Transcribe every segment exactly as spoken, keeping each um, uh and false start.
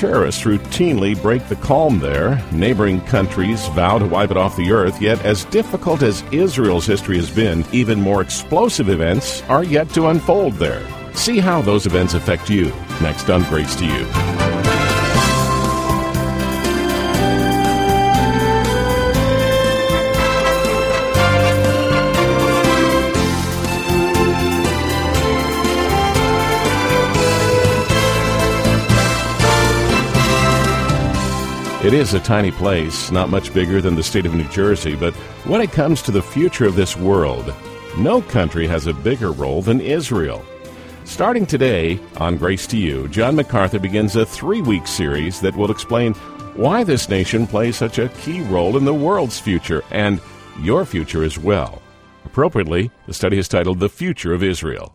terrorists routinely break the calm there. Neighboring countries vow to wipe it off the earth, yet as difficult as Israel's history has been, even more explosive events are yet to unfold there. See how those events affect you, next on Grace to You. It is a tiny place, not much bigger than the state of New Jersey, but when it comes to the future of this world, no country has a bigger role than Israel. Starting today on Grace to You, John MacArthur begins a three-week series that will explain why this nation plays such a key role in the world's future, and your future as well. Appropriately, the study is titled The Future of Israel.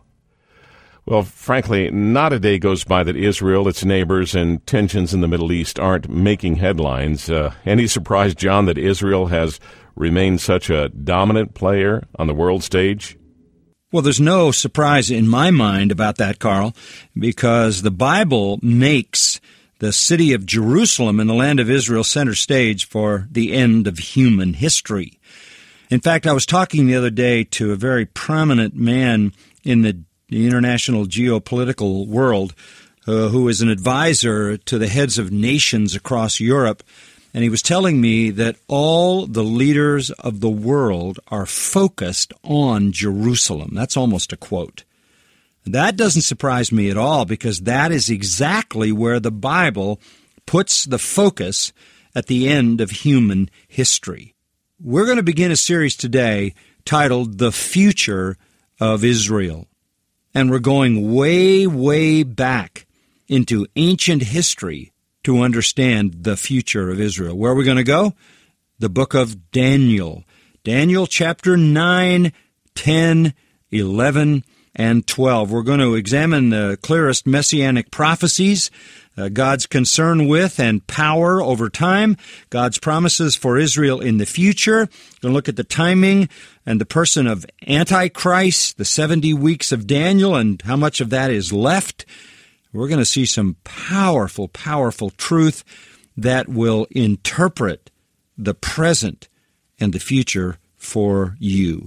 Well, frankly, not a day goes by that Israel, its neighbors, and tensions in the Middle East aren't making headlines. Uh, any surprise, John, that Israel has remained such a dominant player on the world stage? Well, there's no surprise in my mind about that, Carl, because the Bible makes the city of Jerusalem in the land of Israel center stage for the end of human history. In fact, I was talking the other day to a very prominent man in the the international geopolitical world, uh, who is an advisor to the heads of nations across Europe, and he was telling me that all the leaders of the world are focused on Jerusalem. That's almost a quote. That doesn't surprise me at all, because that is exactly where the Bible puts the focus at the end of human history. We're going to begin a series today titled The Future of Israel. And we're going way, way back into ancient history to understand the future of Israel. Where are we going to go? The book of Daniel. Daniel chapter nine, ten, eleven, and twelve. We're going to examine the clearest messianic prophecies, uh, God's concern with and power over time, God's promises for Israel in the future. We're going to look at the timing and the person of Antichrist, the seventy weeks of Daniel, and how much of that is left. We're going to see some powerful, powerful truth that will interpret the present and the future for you.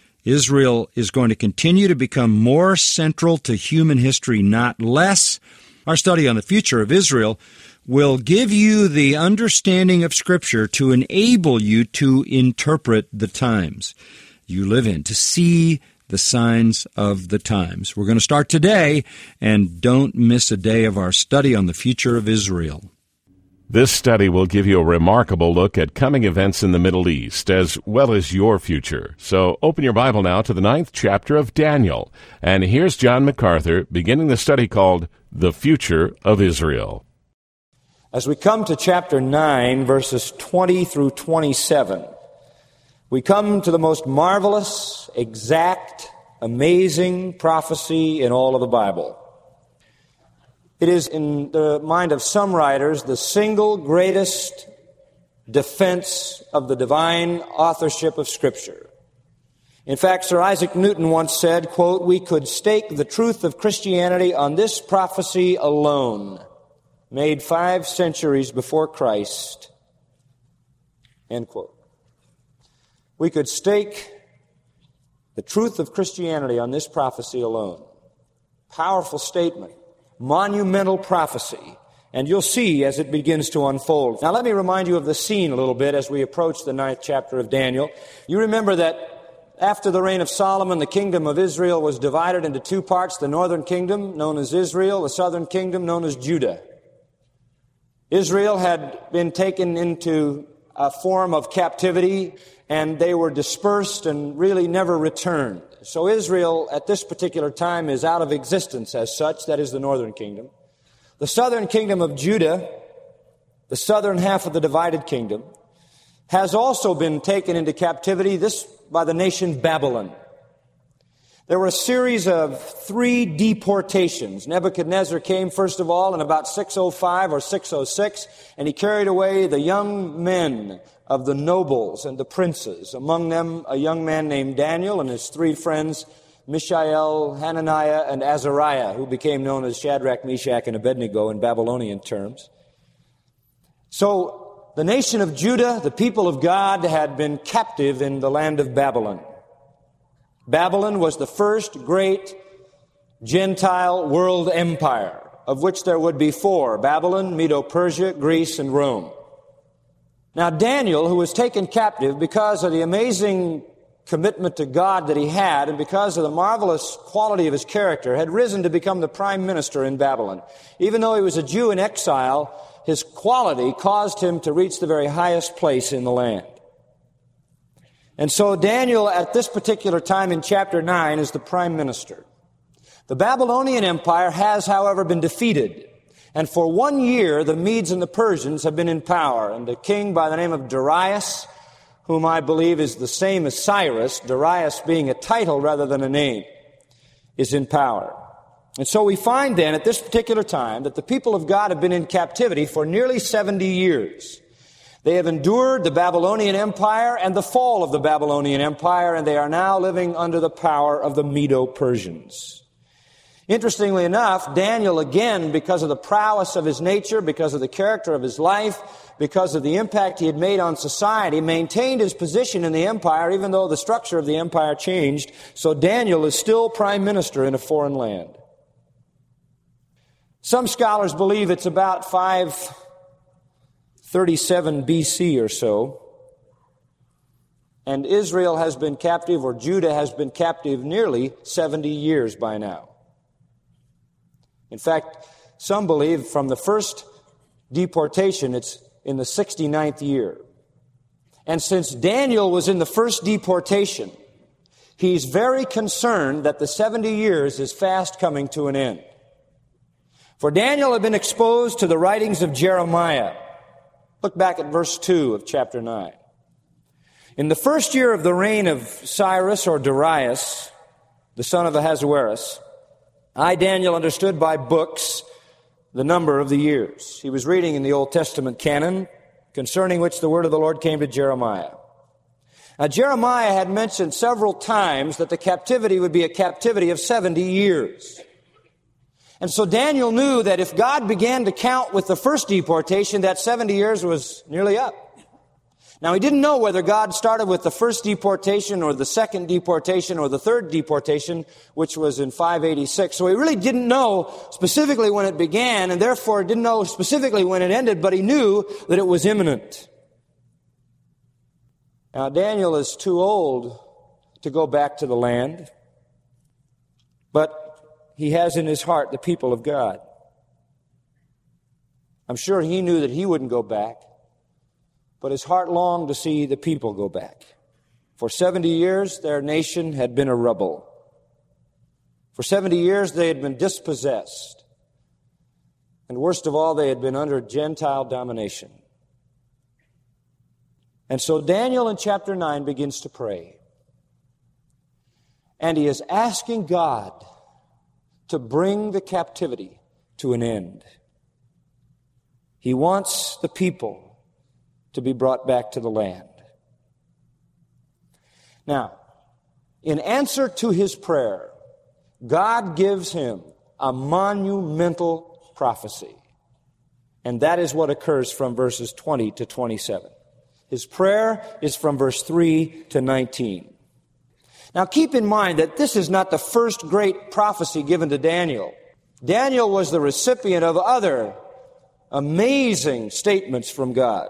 Israel is going to continue to become more central to human history, not less. Our study on the future of Israel will give you the understanding of Scripture to enable you to interpret the times you live in, to see the signs of the times. We're going to start today, and don't miss a day of our study on the future of Israel. This study will give you a remarkable look at coming events in the Middle East, as well as your future. So open your Bible now to the ninth chapter of Daniel. And here's John MacArthur beginning the study called The Future of Israel. As we come to chapter nine, verses twenty through twenty-seven, we come to the most marvelous, exact, amazing prophecy in all of the Bible. It is, in the mind of some writers, the single greatest defense of the divine authorship of Scripture. In fact, Sir Isaac Newton once said, quote, "We could stake the truth of Christianity on this prophecy alone, made five centuries before Christ," end quote. We could stake the truth of Christianity on this prophecy alone. Powerful statement. Monumental prophecy, and you'll see as it begins to unfold. Now let me remind you of the scene a little bit as we approach the ninth chapter of Daniel. You remember that after the reign of Solomon, the kingdom of Israel was divided into two parts, the northern kingdom, known as Israel, the southern kingdom, known as Judah. Israel had been taken into a form of captivity, and they were dispersed and really never returned. So Israel at this particular time is out of existence as such. That is the northern kingdom. The southern kingdom of Judah, the southern half of the divided kingdom, has also been taken into captivity, this by the nation Babylon. There were a series of three deportations. Nebuchadnezzar came first of all in about six oh five or six oh six, and he carried away the young men of the nobles and the princes, among them a young man named Daniel and his three friends, Mishael, Hananiah, and Azariah, who became known as Shadrach, Meshach, and Abednego in Babylonian terms. So the nation of Judah, the people of God, had been captive in the land of Babylon. Babylon was the first great Gentile world empire, of which there would be four: Babylon, Medo-Persia, Greece, and Rome. Now Daniel, who was taken captive because of the amazing commitment to God that he had and because of the marvelous quality of his character, had risen to become the prime minister in Babylon. Even though he was a Jew in exile, his quality caused him to reach the very highest place in the land. And so Daniel, at this particular time in chapter nine, is the prime minister. The Babylonian Empire has, however, been defeated. And for one year, the Medes and the Persians have been in power. And a king by the name of Darius, whom I believe is the same as Cyrus, Darius being a title rather than a name, is in power. And so we find then at this particular time that the people of God have been in captivity for nearly seventy years. They have endured the Babylonian Empire and the fall of the Babylonian Empire, and they are now living under the power of the Medo-Persians. Interestingly enough, Daniel, again, because of the prowess of his nature, because of the character of his life, because of the impact he had made on society, maintained his position in the empire, even though the structure of the empire changed. So Daniel is still prime minister in a foreign land. Some scholars believe it's about five thirty-seven B C or so, and Israel has been captive, or Judah has been captive, nearly seventy years by now. In fact, some believe from the first deportation, it's in the sixty-ninth year. And since Daniel was in the first deportation, he's very concerned that the seventy years is fast coming to an end. For Daniel had been exposed to the writings of Jeremiah. Look back at verse two of chapter nine. In the first year of the reign of Cyrus, or Darius, the son of Ahasuerus, I, Daniel, understood by books the number of the years. He was reading in the Old Testament canon, concerning which the word of the Lord came to Jeremiah. Now, Jeremiah had mentioned several times that the captivity would be a captivity of seventy years. And so Daniel knew that if God began to count with the first deportation, that seventy years was nearly up. Now, he didn't know whether God started with the first deportation or the second deportation or the third deportation, which was in five eighty-six. So he really didn't know specifically when it began, and therefore didn't know specifically when it ended, but he knew that it was imminent. Now, Daniel is too old to go back to the land, but he has in his heart the people of God. I'm sure he knew that he wouldn't go back, but his heart longed to see the people go back. For seventy years, their nation had been a rebel. For seventy years, they had been dispossessed. And worst of all, they had been under Gentile domination. And so Daniel in chapter nine begins to pray. And he is asking God to bring the captivity to an end. He wants the people to be brought back to the land. Now, in answer to his prayer, God gives him a monumental prophecy. And that is what occurs from verses twenty to twenty-seven. His prayer is from verse three to nineteen. Now keep in mind that this is not the first great prophecy given to Daniel. Daniel was the recipient of other amazing statements from God.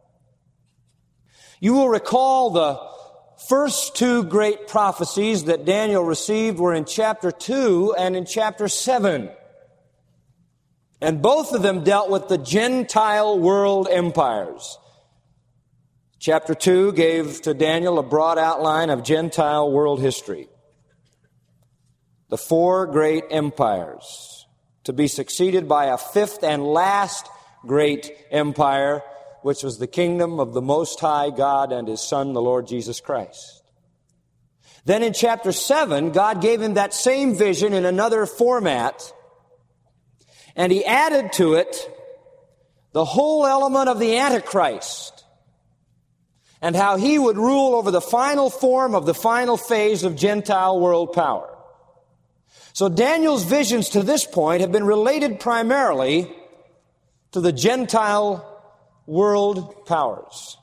You will recall the first two great prophecies that Daniel received were in chapter two and in chapter seven. And both of them dealt with the Gentile world empires. Chapter two gave to Daniel a broad outline of Gentile world history. The four great empires, to be succeeded by a fifth and last great empire, which was the kingdom of the Most High God and His Son, the Lord Jesus Christ. Then in chapter seven, God gave him that same vision in another format, and He added to it the whole element of the Antichrist and how he would rule over the final form of the final phase of Gentile world power. So Daniel's visions to this point have been related primarily to the Gentile world powers.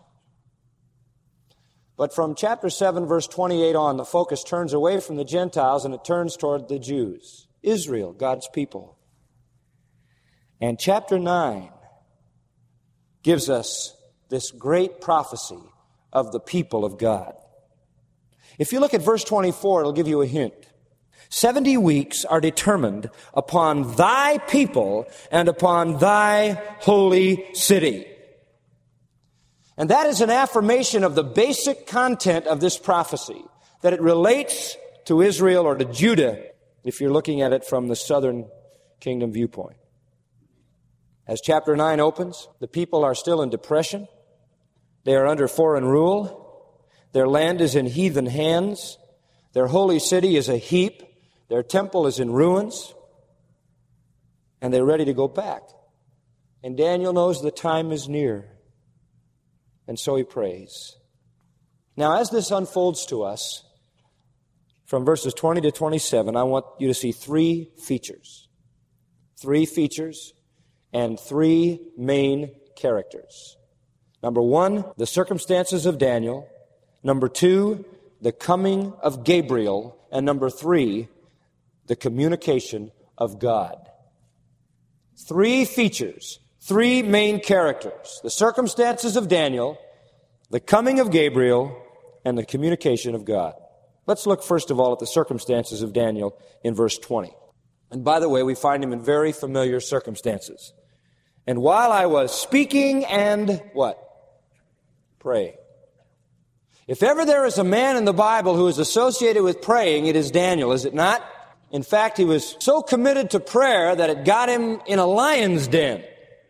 But from chapter seven, verse twenty-eight on, the focus turns away from the Gentiles and it turns toward the Jews, Israel, God's people. And chapter nine gives us this great prophecy of the people of God. If you look at verse twenty-four, it'll give you a hint. Seventy weeks are determined upon thy people and upon thy holy city. And that is an affirmation of the basic content of this prophecy, that it relates to Israel or to Judah, if you're looking at it from the southern kingdom viewpoint. As chapter nine opens, the people are still in depression. They are under foreign rule. Their land is in heathen hands. Their holy city is a heap. Their temple is in ruins. And they're ready to go back. And Daniel knows the time is near. And so he prays. Now, as this unfolds to us, from verses twenty to twenty-seven, I want you to see three features. Three features and three main characters. Number one, the circumstances of Daniel. Number two, the coming of Gabriel. And number three, the communication of God. Three features, three main characters. The circumstances of Daniel, the coming of Gabriel, and the communication of God. Let's look first of all at the circumstances of Daniel in verse twenty. And by the way, we find him in very familiar circumstances. And while I was speaking and what? Praying. If ever there is a man in the Bible who is associated with praying, it is Daniel, is it not? In fact, he was so committed to prayer that it got him in a lion's den.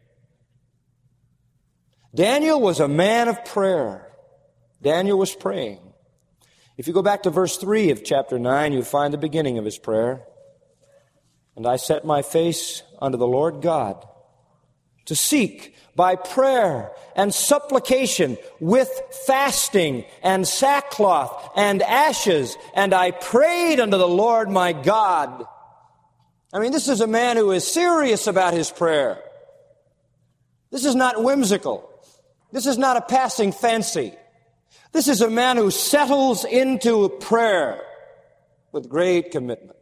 Daniel was a man of prayer. Daniel was praying. If you go back to verse three of chapter nine, you find the beginning of his prayer. And I set my face unto the Lord God to seek by prayer and supplication with fasting and sackcloth and ashes. And I prayed unto the Lord my God. I mean, this is a man who is serious about his prayer. This is not whimsical. This is not a passing fancy. This is a man who settles into prayer with great commitment.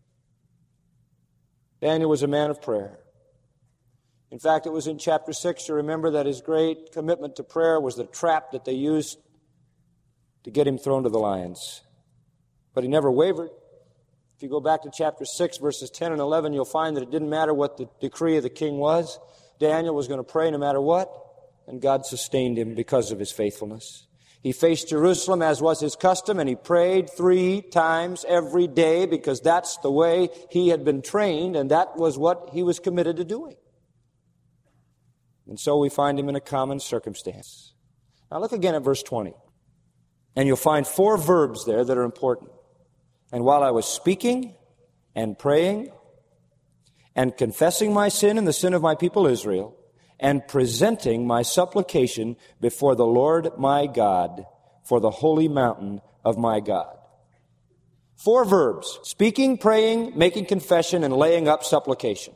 Daniel was a man of prayer. In fact, it was in chapter six, you remember, that his great commitment to prayer was the trap that they used to get him thrown to the lions. But he never wavered. If you go back to chapter six, verses ten and eleven, you'll find that it didn't matter what the decree of the king was. Daniel was going to pray no matter what, and God sustained him because of his faithfulness. He faced Jerusalem as was his custom, and he prayed three times every day because that's the way he had been trained, and that was what he was committed to doing. And so we find him in a common circumstance. Now look again at verse twenty. And you'll find four verbs there that are important. And while I was speaking and praying and confessing my sin and the sin of my people Israel and presenting my supplication before the Lord my God for the holy mountain of my God. Four verbs: speaking, praying, making confession, and laying up supplication.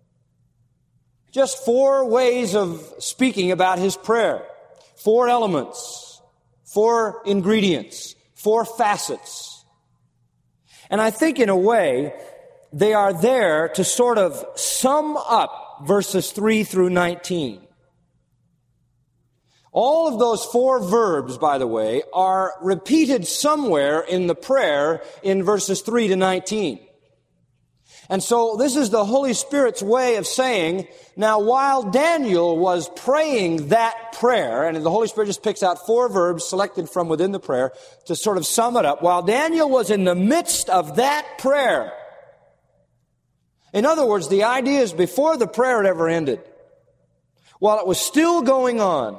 Just four ways of speaking about his prayer. Four elements. Four ingredients. Four facets. And I think in a way, they are there to sort of sum up verses three through nineteen. All of those four verbs, by the way, are repeated somewhere in the prayer in verses three to nineteen. And so this is the Holy Spirit's way of saying, now while Daniel was praying that prayer, and the Holy Spirit just picks out four verbs selected from within the prayer to sort of sum it up, while Daniel was in the midst of that prayer, in other words, the idea is before the prayer had ever ended, while it was still going on,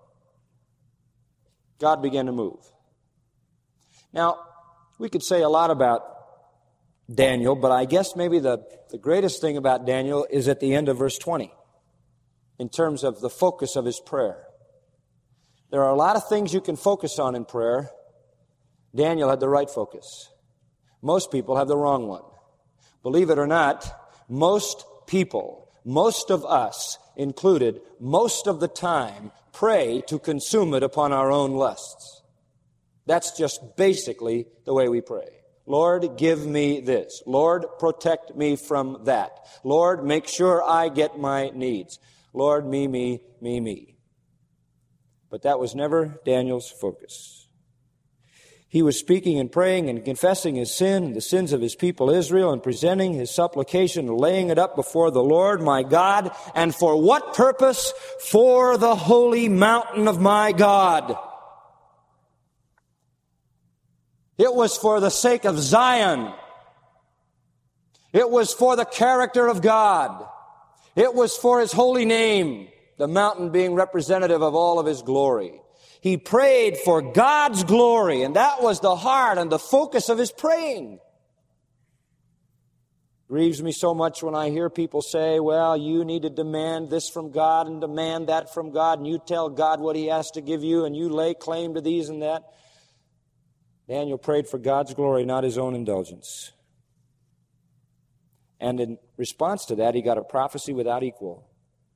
God began to move. Now, we could say a lot about Daniel, but I guess maybe the, the greatest thing about Daniel is at the end of verse twenty, in terms of the focus of his prayer. There are a lot of things you can focus on in prayer. Daniel had the right focus. Most people have the wrong one. Believe it or not, most people, most of us, included, most of the time, pray to consume it upon our own lusts. That's just basically the way we pray. Lord, give me this. Lord, protect me from that. Lord, make sure I get my needs. Lord, me, me, me, me. But that was never Daniel's focus. He was speaking and praying and confessing his sin and the sins of his people Israel and presenting his supplication and laying it up before the Lord my God. And for what purpose? For the holy mountain of my God. It was for the sake of Zion. It was for the character of God. It was for His holy name, the mountain being representative of all of His glory. He prayed for God's glory, and that was the heart and the focus of his praying. Grieves me so much when I hear people say, well, you need to demand this from God and demand that from God, and you tell God what He has to give you, and you lay claim to these and that. Daniel prayed for God's glory, not his own indulgence. And in response to that, he got a prophecy without equal.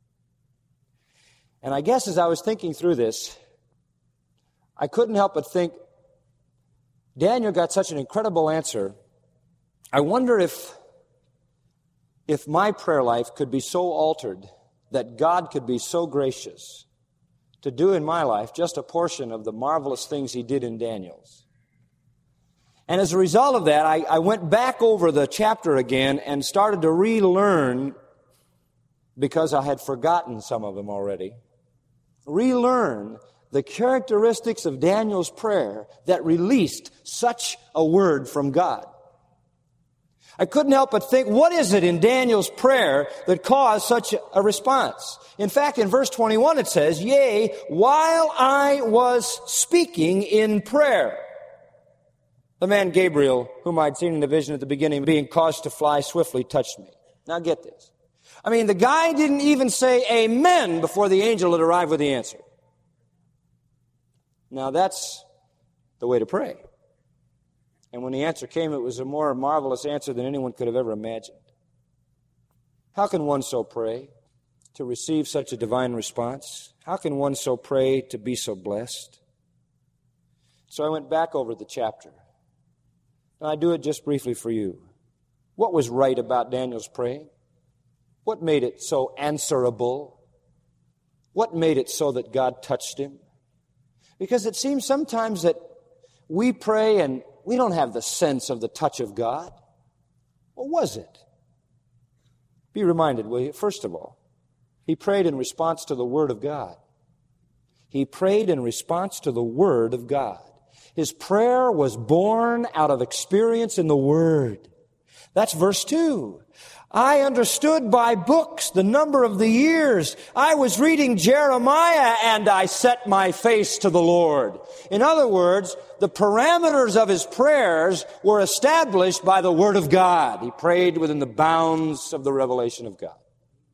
And I guess as I was thinking through this, I couldn't help but think, Daniel got such an incredible answer. I wonder if, if my prayer life could be so altered that God could be so gracious to do in my life just a portion of the marvelous things He did in Daniel's. And as a result of that, I, I went back over the chapter again and started to relearn, because I had forgotten some of them already, relearn the characteristics of Daniel's prayer that released such a word from God. I couldn't help but think, what is it in Daniel's prayer that caused such a response? In fact, in verse twenty-one it says, yea, while I was speaking in prayer, the man Gabriel, whom I'd seen in the vision at the beginning, being caused to fly swiftly, touched me. Now get this. I mean, the guy didn't even say amen before the angel had arrived with the answer. Now that's the way to pray. And when the answer came, it was a more marvelous answer than anyone could have ever imagined. How can one so pray to receive such a divine response? How can one so pray to be so blessed? So I went back over the chapter. And I do it just briefly for you. What was right about Daniel's praying? What made it so answerable? What made it so that God touched him? Because it seems sometimes that we pray and we don't have the sense of the touch of God. What was it? Be reminded, will you? First of all, he prayed in response to the Word of God. He prayed in response to the Word of God. His prayer was born out of experience in the Word. That's verse two. I understood by books the number of the years. I was reading Jeremiah and I set my face to the Lord. In other words, the parameters of his prayers were established by the Word of God. He prayed within the bounds of the revelation of God.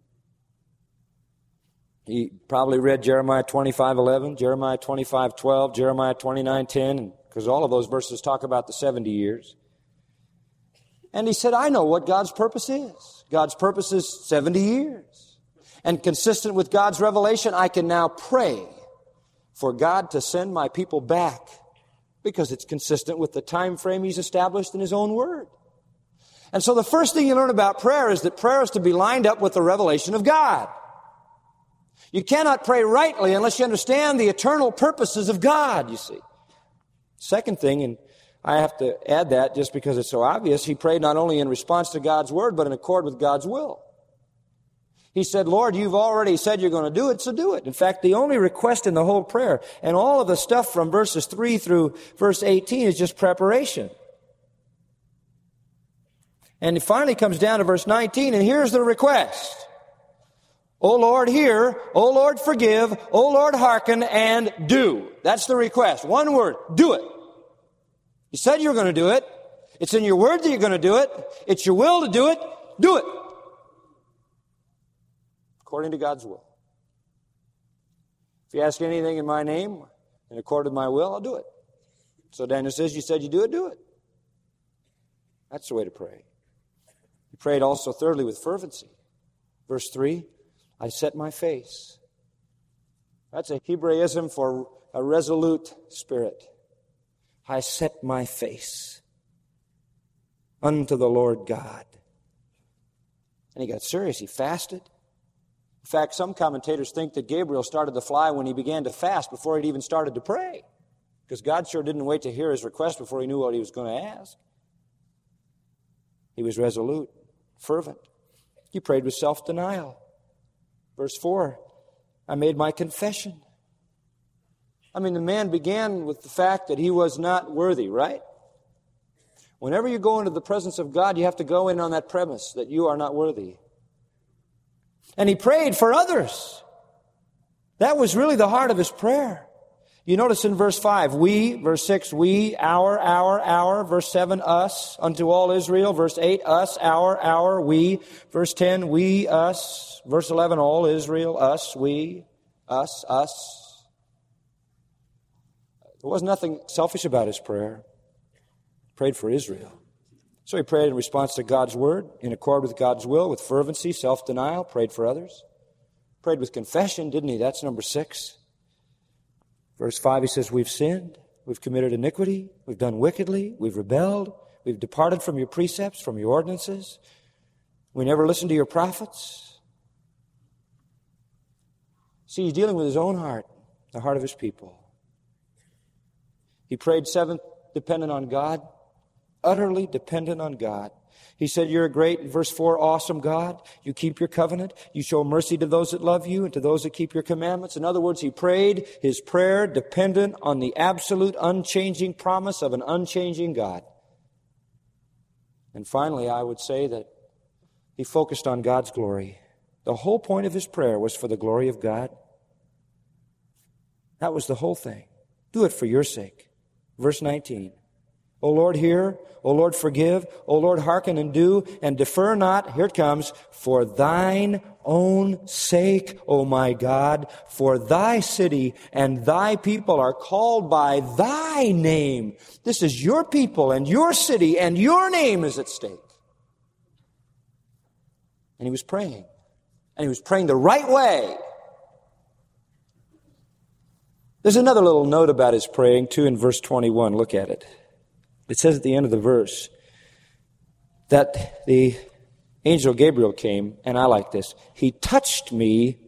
He probably read Jeremiah twenty-five eleven, Jeremiah twenty-five twelve, Jeremiah twenty-nine ten, because all of those verses talk about the seventy years. And he said, I know what God's purpose is. God's purpose is seventy years. And consistent with God's revelation, I can now pray for God to send my people back, because it's consistent with the time frame He's established in His own Word. And so the first thing you learn about prayer is that prayer is to be lined up with the revelation of God. You cannot pray rightly unless you understand the eternal purposes of God, you see. Second thing, and I have to add that just because it's so obvious, he prayed not only in response to God's Word, but in accord with God's will. He said, Lord, you've already said you're going to do it, so do it. In fact, the only request in the whole prayer, and all of the stuff from verses three through verse eighteen is just preparation. And it finally comes down to verse nineteen, and here's the request. O Lord, hear. O Lord, forgive. O Lord, hearken and do. That's the request. One word. Do it. You said you were going to do it. It's in your word that you're going to do it. It's your will to do it. Do it. According to God's will. If you ask anything in my name, in accord with my will, I'll do it. So Daniel says, you said you do it, do it. That's the way to pray. He prayed also thirdly with fervency. Verse three, I set my face. That's a Hebraism for a resolute spirit. I set my face unto the Lord God. And he got serious. He fasted. In fact, some commentators think that Gabriel started to fly when he began to fast before he'd even started to pray. Because God sure didn't wait to hear his request before he knew what he was going to ask. He was resolute, fervent. He prayed with self-denial. Verse four, I made my confession. I mean, the man began with the fact that he was not worthy, right? Whenever you go into the presence of God, you have to go in on that premise that you are not worthy. And he prayed for others. That was really the heart of his prayer. You notice in verse five, we, verse six, we, our, our, our, verse seven, us, unto all Israel, verse eight, us, our, our, we, verse ten, we, us, verse eleven, all Israel, us, we, us, us. There was nothing selfish about his prayer. He prayed for Israel. So he prayed in response to God's word, in accord with God's will, with fervency, self-denial, prayed for others. Prayed with confession, didn't he? That's number six. Verse five, he says, we've sinned, we've committed iniquity, we've done wickedly, we've rebelled, we've departed from your precepts, from your ordinances. We never listened to your prophets. See, he's dealing with his own heart, the heart of his people. He prayed seventh, dependent on God, utterly dependent on God. He said, you're a great, verse four, awesome God. You keep your covenant. You show mercy to those that love you and to those that keep your commandments. In other words, he prayed his prayer dependent on the absolute unchanging promise of an unchanging God. And finally, I would say that he focused on God's glory. The whole point of his prayer was for the glory of God. That was the whole thing. Do it for your sake. Verse nineteen. O Lord, hear. O Lord, forgive. O Lord, hearken and do, and defer not. Here it comes. For thine own sake, O my God, for thy city and thy people are called by thy name. This is your people and your city, and your name is at stake. And he was praying. And he was praying the right way. There's another little note about his praying, too, in verse twenty-one. Look at it. It says at the end of the verse that the angel Gabriel came, and I like this. He touched me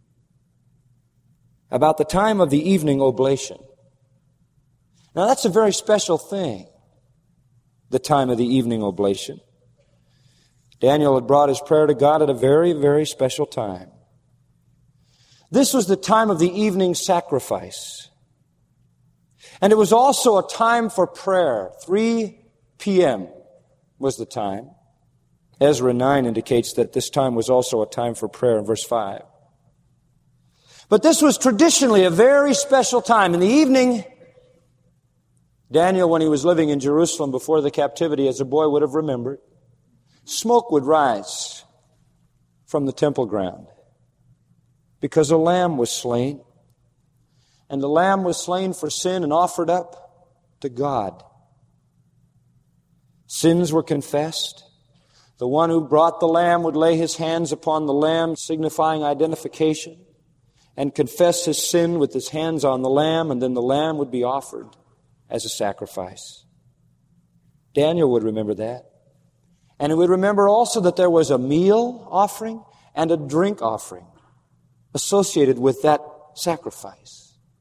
about the time of the evening oblation. Now that's a very special thing, the time of the evening oblation. Daniel had brought his prayer to God at a very, very special time. This was the time of the evening sacrifice. And it was also a time for prayer. three p.m. was the time. Ezra nine indicates that this time was also a time for prayer in verse five. But this was traditionally a very special time. In the evening, Daniel, when he was living in Jerusalem before the captivity, as a boy would have remembered, smoke would rise from the temple ground because a lamb was slain. And the lamb was slain for sin and offered up to God. Sins were confessed. The one who brought the lamb would lay his hands upon the lamb, signifying identification, and confess his sin with his hands on the lamb, and then the lamb would be offered as a sacrifice. Daniel would remember that. And he would remember also that there was a meal offering and a drink offering associated with that sacrifice.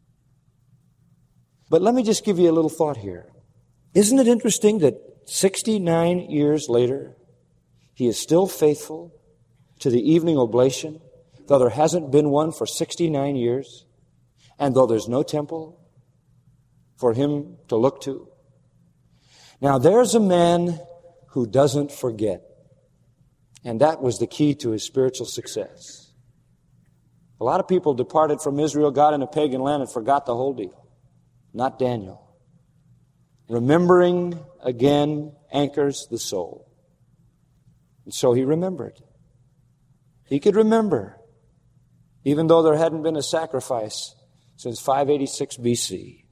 But let me just give you a little thought here. Isn't it interesting that sixty-nine years later, he is still faithful to the evening oblation, though there hasn't been one for sixty-nine years, and though there's no temple for him to look to? Now, there's a man who doesn't forget, and that was the key to his spiritual success. A lot of people departed from Israel, got in a pagan land, and forgot the whole deal. Not Daniel. Remembering again anchors the soul. And so he remembered. He could remember, even though there hadn't been a sacrifice since five eighty-six B C.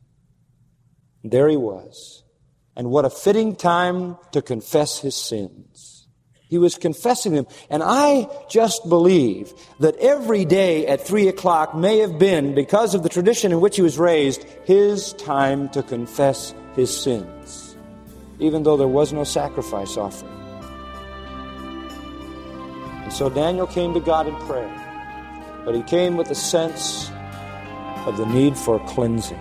There he was. And what a fitting time to confess his sins. He was confessing them. And I just believe that every day at three o'clock may have been, because of the tradition in which he was raised, his time to confess his sins, even though there was no sacrifice offered. And so Daniel came to God in prayer, but he came with a sense of the need for cleansing.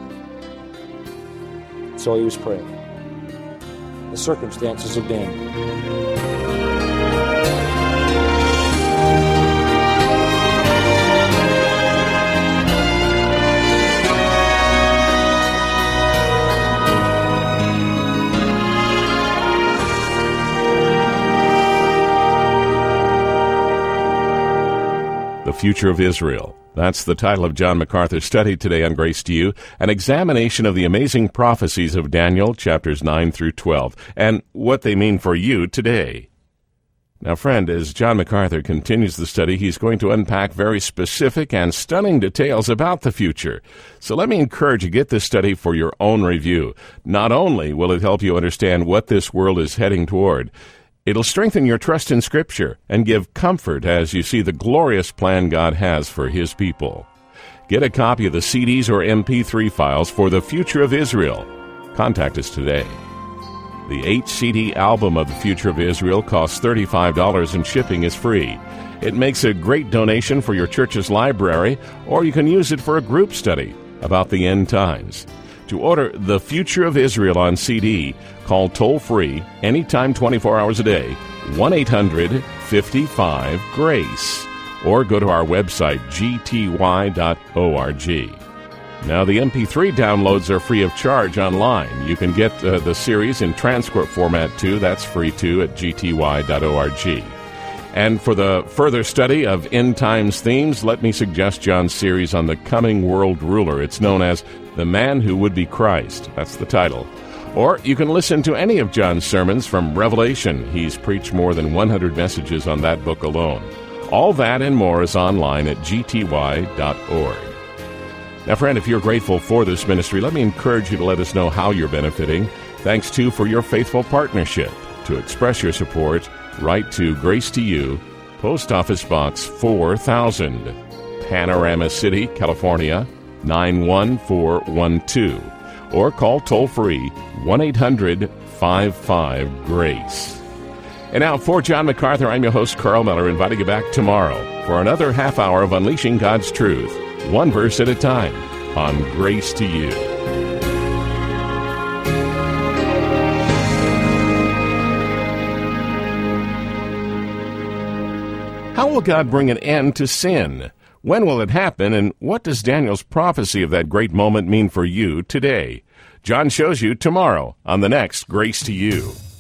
So he was praying. The circumstances of Daniel. The Future of Israel. That's the title of John MacArthur's study today on Grace to You, an examination of the amazing prophecies of Daniel, chapters nine through twelve, and what they mean for you today. Now, friend, as John MacArthur continues the study, he's going to unpack very specific and stunning details about the future. So let me encourage you to get this study for your own review. Not only will it help you understand what this world is heading toward, it'll strengthen your trust in Scripture and give comfort as you see the glorious plan God has for His people. Get a copy of the C Ds or M P three files for The Future of Israel. Contact us today. The eight C D album of The Future of Israel costs thirty-five dollars and shipping is free. It makes a great donation for your church's library, or you can use it for a group study about the end times. To order The Future of Israel on C D, call toll-free, anytime twenty-four hours a day, one eight hundred fifty-five GRACE, or go to our website, g t y dot org. Now, the M P three downloads are free of charge online. You can get uh, the series in transcript format, too. That's free, too, at g t y dot org. And for the further study of end times themes, let me suggest John's series on the coming world ruler. It's known as The Man Who Would Be Christ. That's the title. Or you can listen to any of John's sermons from Revelation. He's preached more than one hundred messages on that book alone. All that and more is online at g t y dot org. Now, friend, if you're grateful for this ministry, let me encourage you to let us know how you're benefiting. Thanks, too, for your faithful partnership. To express your support, write to Grace to You, Post Office Box four thousand, Panorama City, California, nine one four one two, or call toll-free one eight hundred fifty-five GRACE. And now, for John MacArthur, I'm your host, Carl Miller, inviting you back tomorrow for another half hour of Unleashing God's Truth, one verse at a time, on Grace to You. How will God bring an end to sin? When will it happen, and what does Daniel's prophecy of that great moment mean for you today? John shows you tomorrow on the next Grace to You.